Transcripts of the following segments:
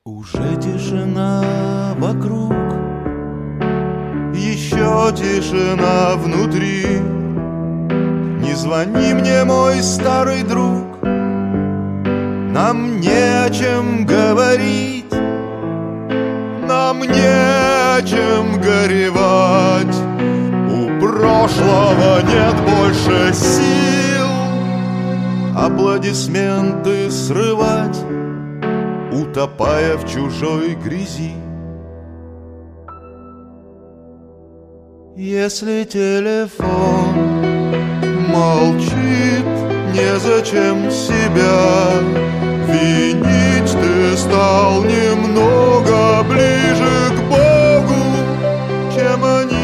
Уже тишина вокруг, еще тишина внутри. Не звони мне, мой старый друг, нам не о чем говорить, нам не о чем горевать. У прошлого нет больше сил аплодисменты срывать, утопая в чужой грязи. Если телефон молчит, незачем себя винить. Ты стал немного ближе к Богу, чем они.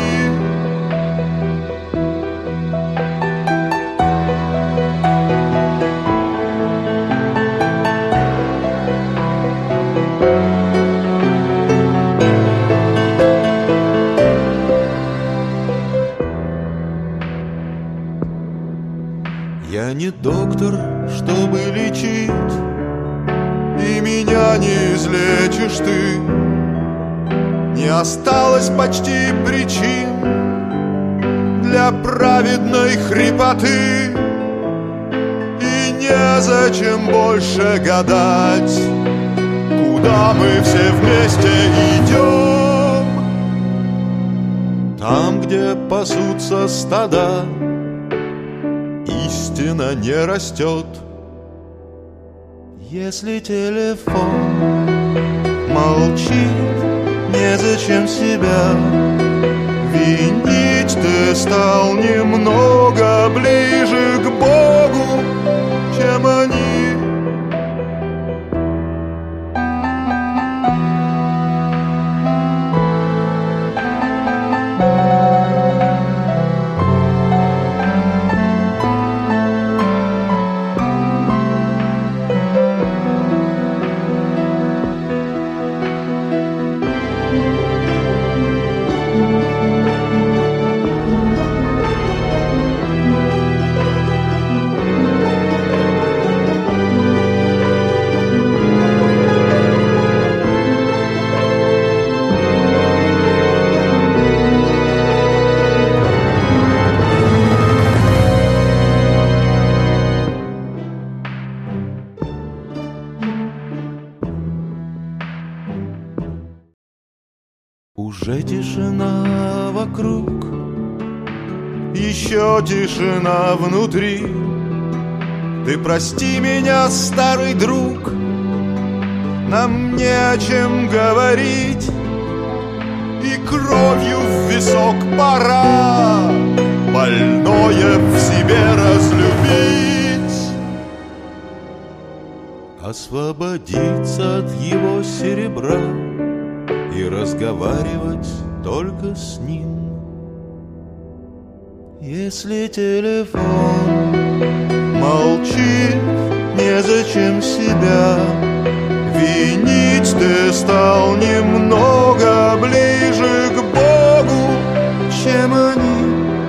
Я не доктор, чтобы лечить, и меня не излечишь ты. Не осталось почти причин для праведной хрипоты, и незачем больше гадать, куда мы все вместе идем. Там, где пасутся стада, истина не растет. Если телефон молчит, незачем себя винить. Ты стал немного ближе к Богу, чем они. Уже тишина вокруг, еще тишина внутри. Ты прости меня, старый друг, нам не о чем говорить, и кровью в висок пора больное в себе разлюбить. Освободиться от его серебра и разговаривать только с ним. Если телефон молчит, незачем себя винить. Ты стал немного ближе к Богу, чем они.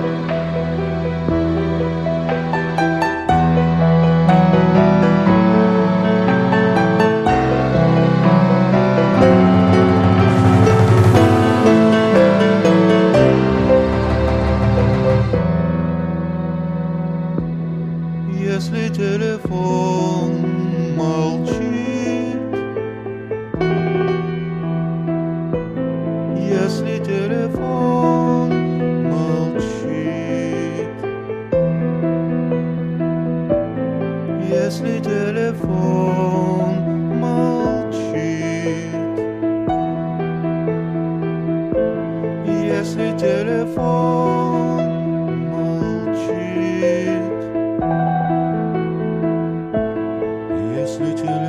Если телефон молчит, если телефон молчит, если телефон молчит, если телефон молчит. Если